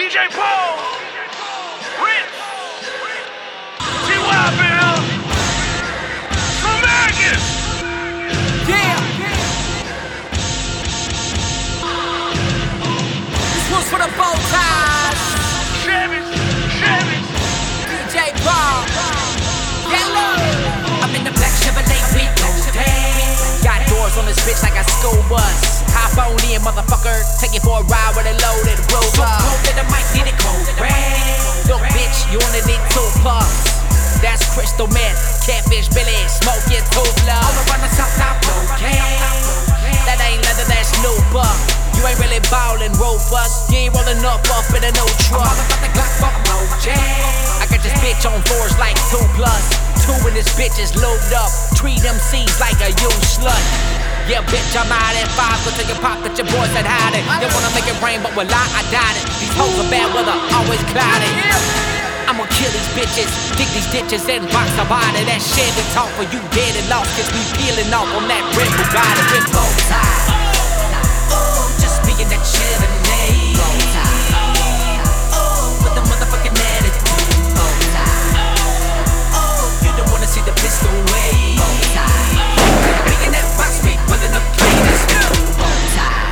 DJ Paul, Rich, T.Y. Bill, Americans. Yeah. This one's for the bow ties. Chevys. DJ Paul. Yellow. I'm in the black Chevrolet with no tan. Got doors on this bitch like a school bus. Hop on in, motherfucker. Take it for a ride with a loaded rover. So cold that I might need it cold red. Look, bitch, you only need 2 puffs. That's crystal meth, catfish Billy, smoke your tubla. All around the south top, okay. That ain't leather, that's Looper. You ain't really ballin', Rufus. You ain't rollin' up in a new truck. I'm all about the Glock, fuck Mojo. I got this bitch on floors like 2+. 2 in this bitch is lubed up. Treat MCs like a used slut. Yeah, bitch, I'm out at 5. Go tell your pop that your boys had hiding. They wanna make it rain, but will I doubt it. These hoes are bad weather, always cloudy. I'ma kill these bitches, dig these ditches and box a body. That shit we talk for you dead and lost. Cause we peeling off on that red Bugatti with bow tie. Oh, just being that Chevrolet. Bow tie. Oh, with the motherfucking attitude. Bow tie. Oh, you don't wanna see the pistol way. Bow tie. Being that box we pulling up cleanest. Bow tie.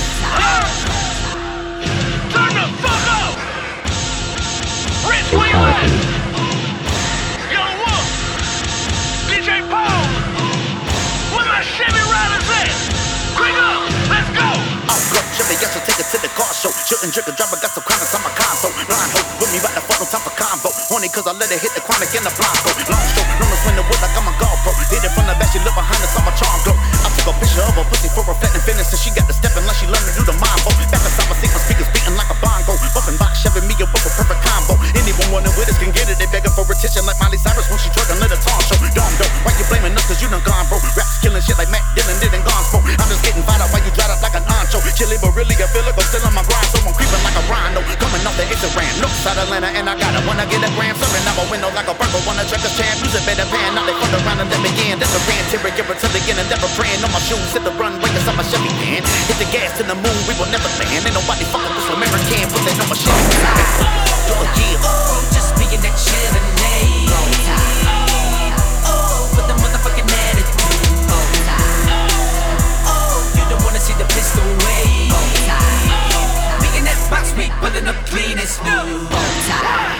Turn the fuck up! Rich, where you at? Yellow Wolf, DJ Paul, where my Chevy riders at? Quick up, let's go! Look, Chevy, yes, I'll take it to the car show. Shooting, drink, and drive, I got some comments on my console. Blind hoe, with me right the fuck on top of combo. Only cause I let it hit the chronic in the blanco. Long stroke, no swing the wood like I'm a golf pro. Did it from the back, she look behind us, I'm a charm glow. I took a picture of her pussy for reflecting fitness, and she got the stepping like she learned to do the mambo. Back inside my seat, my speakers beating like a bongo. Bumping box, Chevy, me a whip a perfect combo. Anyone wanting with us can get it, they begging for attention like Miley Cyrus when she twerking let a talk show. Dumb dope, why you blaming us cause you done gone bro? Raps killing shit like Matt Dillon did and gone bro. I'm just getting fired up while you dried up like an ancho. Chilly but really I feel like I'm still on my grind, so I'm creeping like a rhino. Coming off the Instagram, no side Atlanta and I got it. Wanna get a gram, serving out my window like a burger. Wanna check a champ, use a better pan. Now they fuck around and let me in. That's a rant, Terry, give her till again and never praying. On my shoes, hit the runway, it's on my Chevy van. Hit the gas to the moon, we will never land. Ain't nobody fucking with some American, but they know my shit. Oh, just being that Chevrolet. Bow tie. Oh, with the motherfucking attitude. Bow tie. Oh, you don't wanna see the pistol way. Bow tie. Being that box, we pulling up clean and smooth. Bow tie.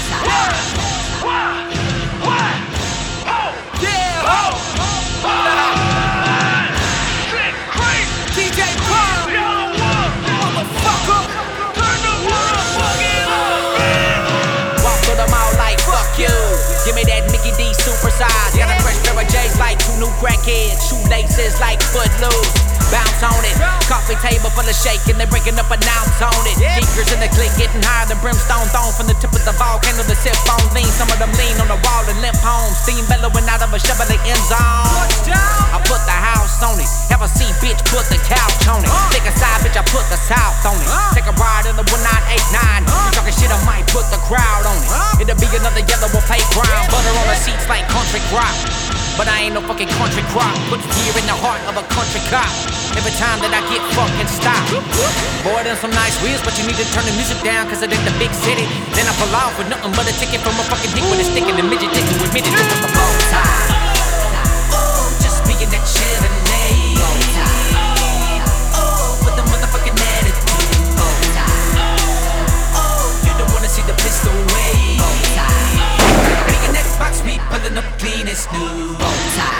Why? Yeah. Shit crazy! DJ Paul. Yellow Wolf, Motherfucker. turn the motherfucking up, man! Walk through the mall like fuck you. Give me that Mickey D supersize. Got a fresh pair of J's like 2 new crackheads. Shoelaces like Footloose. Bounce on it. Coffee table full of shaking. They breaking up an ounce on it. Geekers in the clique getting higher than brimstone thrown from the tip of the volcano. The sip phone lean. Some of them lean on the wall and limp home. Steam bellowing out of a Chevrolet end zone. I put the house on it. Have a seat, bitch, put the couch on it. Take a side, bitch, I put the south on it. Take a ride in the 1989. You talking shit, I might put the crowd on it. It'll be another yellow or plate grind. Butter on the seats like country crop. But I ain't no fucking country crop. Put fear in the heart of a country cop. Every time that I get fucking stopped. Boy, them some nice wheels, but you need to turn the music down, cause it ain't the big city. Then I pull off with nothing but a ticket from a fucking dick with a stick in the midget dick to admit it. This was the bow tie. Oh, just being that Chevrolet. Bow tie. Oh, with the motherfucking attitude. Bow tie. Oh, you don't wanna see the pistol way. Bow tie. Being that box, we pulling up clean and smooth. Bow tie.